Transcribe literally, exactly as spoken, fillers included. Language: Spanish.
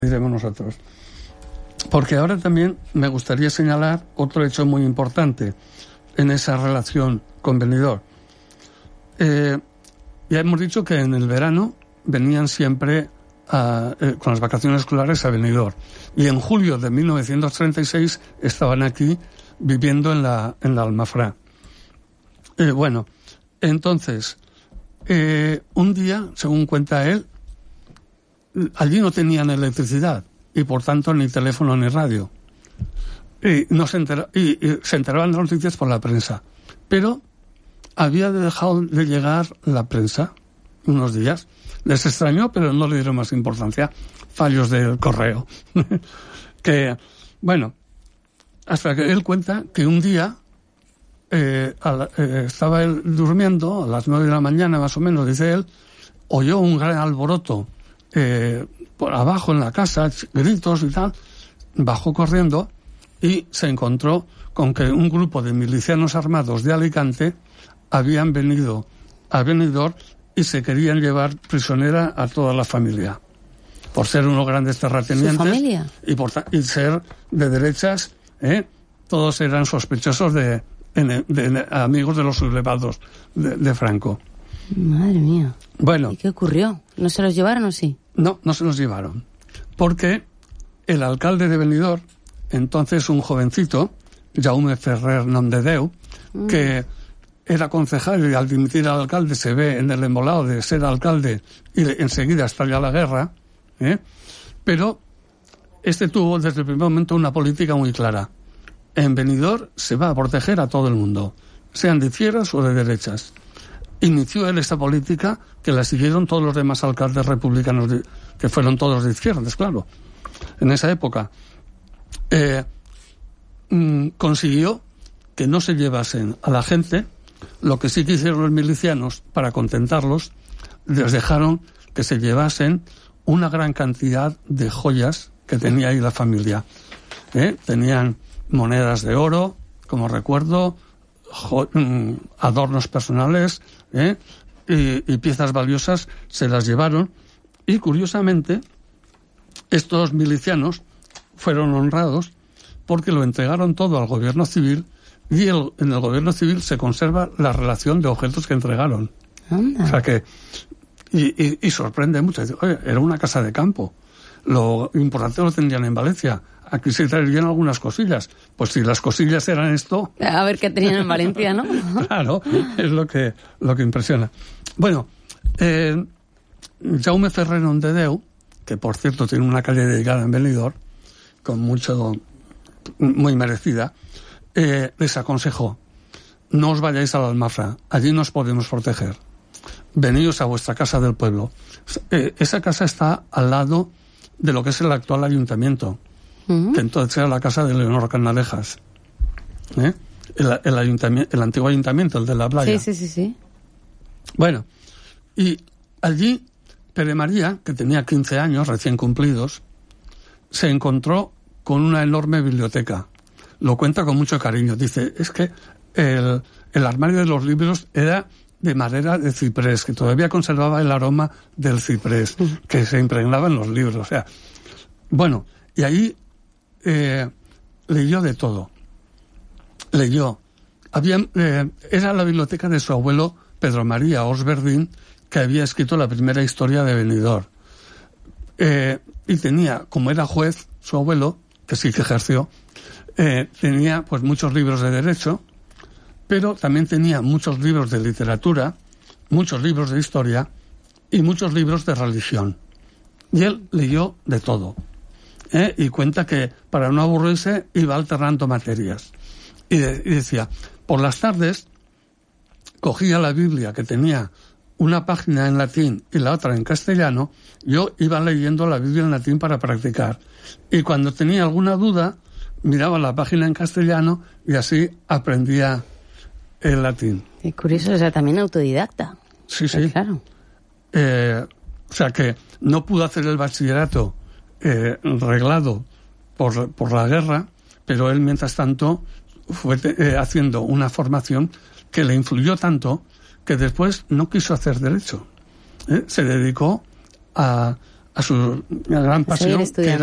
diremos nosotros. Porque ahora también me gustaría señalar otro hecho muy importante en esa relación con Benidorm. Eh, ya hemos dicho que en el verano venían siempre a, eh, con las vacaciones escolares a Benidorm. Y en julio de mil novecientos treinta y seis estaban aquí viviendo en la, en la Almafrá. Eh, bueno, entonces, eh, un día, según cuenta él, allí no tenían electricidad y por tanto ni teléfono ni radio. Y, no se, entera, y, y se enteraban de las noticias por la prensa. Pero había dejado de llegar la prensa unos días. Les extrañó, pero no le dieron más importancia. Fallos del correo. que, bueno, hasta que él cuenta que un día eh, la, eh, estaba él durmiendo, a las nueve de la mañana más o menos, dice él, oyó un gran alboroto eh, por abajo en la casa, gritos y tal, bajó corriendo y se encontró con que un grupo de milicianos armados de Alicante habían venido a Benidorm y se querían llevar prisionera a toda la familia, por ser unos grandes terratenientes. ¿Su familia? Y, por y ser de derechas, ¿eh? Todos eran sospechosos de, de, de, de amigos de los sublevados de, de Franco. Madre mía. Bueno. ¿Y qué ocurrió? ¿No se los llevaron o sí? No, no se los llevaron. Porque el alcalde de Benidorm, entonces un jovencito, Jaume Ferrer Nomdedeu, mm. que era concejal y al dimitir al alcalde se ve en el embolado de ser alcalde y enseguida estalla la guerra, ¿eh? Pero este tuvo desde el primer momento una política muy clara. En Benidorm se va a proteger a todo el mundo, sean de izquierdas o de derechas. Inició él esta política que la siguieron todos los demás alcaldes republicanos, de, que fueron todos de izquierdas, claro. En esa época eh, mm, consiguió que no se llevasen a la gente. Lo que sí que hicieron los milicianos para contentarlos, les dejaron que se llevasen una gran cantidad de joyas que tenía ahí la familia. ¿Eh? Tenían monedas de oro, como recuerdo, jo- adornos personales, ¿eh? y, y piezas valiosas se las llevaron. Y curiosamente, estos milicianos fueron honrados porque lo entregaron todo al gobierno civil. Y el, en el gobierno civil se conserva la relación de objetos que entregaron. Anda. O sea que... Y, y, y sorprende mucho. Dice, oye, era una casa de campo. Lo importante lo tendrían en Valencia. Aquí se traerían algunas cosillas. Pues si las cosillas eran esto... A ver qué tenían en Valencia, ¿no? Claro, es lo que, lo que impresiona. Bueno, eh, Jaume Ferrer Nomdedeu, que por cierto tiene una calle dedicada en Benidorm, con mucho... muy merecida, Eh, les aconsejó, no os vayáis a la Almafra, allí nos podemos proteger, veníos a vuestra casa del pueblo. Eh, esa casa está al lado de lo que es el actual ayuntamiento, uh-huh. que entonces era la casa de Leonor Canalejas, ¿eh? el, el, ayuntamiento, el antiguo ayuntamiento, el de la playa. Sí, sí, sí, sí. Bueno, y allí Pere María, que tenía quince años recién cumplidos, se encontró con una enorme biblioteca. Lo cuenta con mucho cariño. Dice, es que el, el armario de los libros era de madera de ciprés, que todavía conservaba el aroma del ciprés, que se impregnaba en los libros. O sea, bueno, y ahí eh, leyó de todo. Leyó. Había, eh, era la biblioteca de su abuelo Pedro María Osberdín, que había escrito la primera historia de Benidorm. Eh, y tenía, como era juez, su abuelo, que sí que ejerció, Eh, tenía pues muchos libros de derecho, pero también tenía muchos libros de literatura, muchos libros de historia y muchos libros de religión. Y él leyó de todo. ¿eh? Y cuenta que para no aburrirse iba alternando materias. Y, de, y decía, por las tardes cogía la Biblia, que tenía una página en latín y la otra en castellano, yo iba leyendo la Biblia en latín para practicar. Y cuando tenía alguna duda, miraba la página en castellano y así aprendía el latín. Qué curioso, o sea, también autodidacta. Sí, sí. Pues claro. Eh, o sea, que no pudo hacer el bachillerato eh, reglado por, por la guerra, pero él, mientras tanto, fue eh, haciendo una formación que le influyó tanto que después no quiso hacer derecho. ¿eh? Se dedicó a, a su gran pasión, que era